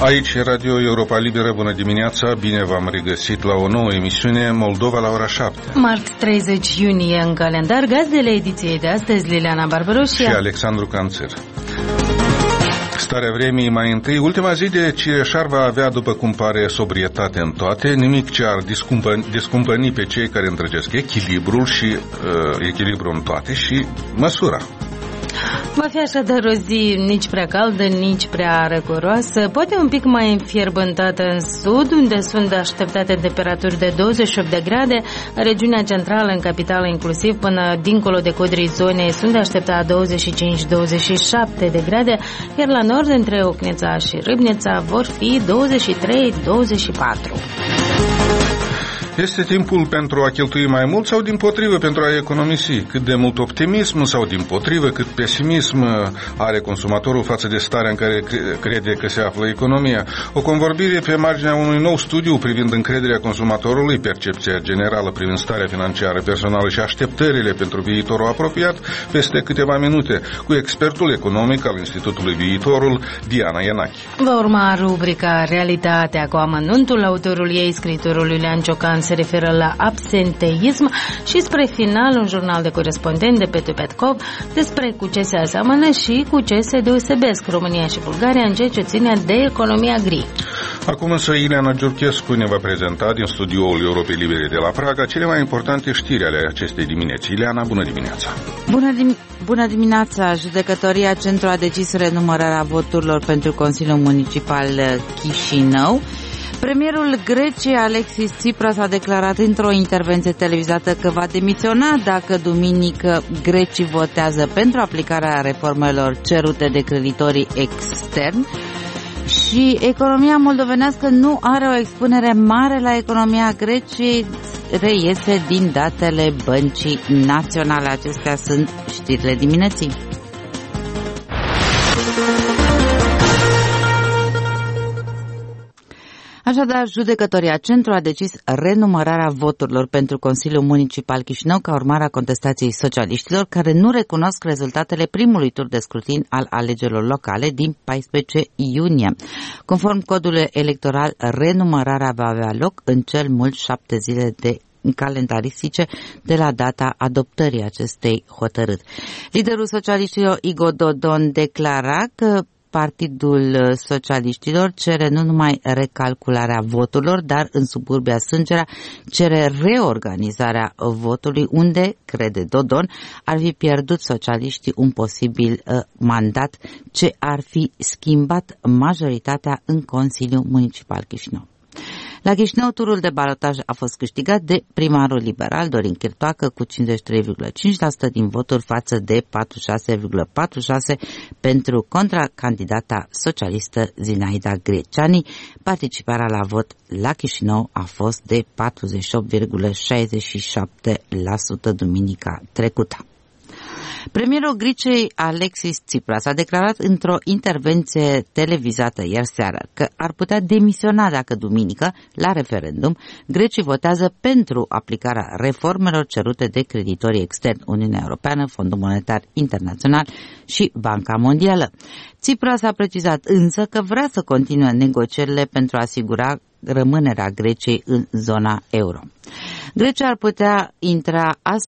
Aici Radio Europa Liberă, bună dimineața, bine v-am regăsit la o nouă emisiune Moldova la ora 7. Marți 30 iunie în calendar, gazdele ediției de astăzi Liliana Barbaros și Alexandru Canțer. Starea vremii mai întâi, ultima zi de Cireșar va avea, după cum pare, sobrietate în toate, nimic ce ar descumpăni pe cei care întregesc echilibrul și echilibru în toate și măsura. Va fi așadar o zi nici prea caldă, nici prea răcoroasă, poate un pic mai înfierbântată în sud, unde sunt așteptate temperaturi de 28 de grade, în regiunea centrală, în capitală inclusiv, până dincolo de codrii zonei sunt de așteptat 25-27 de grade, iar la nord, între Ocneța și Râbneța, vor fi 23-24. Este timpul pentru a cheltui mai mult sau dimpotrivă pentru a economisi? Cât de mult optimism sau dimpotrivă, cât pesimism are consumatorul față de starea în care crede că se află economia? O convorbire pe marginea unui nou studiu privind încrederea consumatorului, percepția generală privind starea financiară personală și așteptările pentru viitorul apropiat, peste câteva minute, cu expertul economic al Institutului Viitorul, Diana Ienache. Va urma rubrica Realitatea cu amănuntul. Autorul ei, scriitorul Iulian Ciocan, se referă la absenteism și spre final un jurnal de corespondent de Petu Petkov despre cu ce se aseamănă și cu ce se deosebesc România și Bulgaria în ceea ce ține de economia gri. Acum însă Ileana Giurchescu ne va prezenta din studioul Europei Libere de la Praga cele mai importante știri ale acestei dimineți. Ileana, bună dimineața! Bună dimineața! Judecătoria Centru a decis renumărarea voturilor pentru Consiliul Municipal Chișinău. Premierul Greciei, Alexis Tsipras, a declarat într-o intervenție televizată că va demisiona dacă duminică grecii votează pentru aplicarea reformelor cerute de creditorii externi. Și economia moldovenească nu are o expunere mare la economia Greciei, reiese din datele Băncii Naționale. Acestea sunt știrile dimineții. Așadar, judecătoria Centru a decis renumărarea voturilor pentru Consiliul Municipal Chișinău ca urmare a contestației socialiștilor care nu recunosc rezultatele primului tur de scrutin al alegerilor locale din 14 iunie. Conform codului electoral, renumărarea va avea loc în cel mult 7 zile de calendaristice de la data adoptării acestei hotărâri. Liderul socialiștilor Igor Dodon declara că Partidul Socialiștilor cere nu numai recalcularea voturilor, dar în suburbia Sângerea cere reorganizarea votului, unde, crede Dodon, ar fi pierdut socialiștii un posibil mandat ce ar fi schimbat majoritatea în Consiliul Municipal Chișinău. La Chișinău, turul de balotaj a fost câștigat de primarul liberal Dorin Chirtoacă cu 53,5% din voturi față de 46,46% pentru contracandidata socialistă Zinaida Greceani. Participarea la vot la Chișinău a fost de 48,67% duminica trecută. Premierul Greciei Alexis Tsipras a declarat într-o intervenție televizată ieri seară că ar putea demisiona dacă duminică, la referendum, grecii votează pentru aplicarea reformelor cerute de creditorii externi, Uniunea Europeană, Fondul Monetar Internațional și Banca Mondială. Tsipras a precizat însă că vrea să continue negocierile pentru a asigura rămânerea Greciei în zona euro. Grecia ar putea intra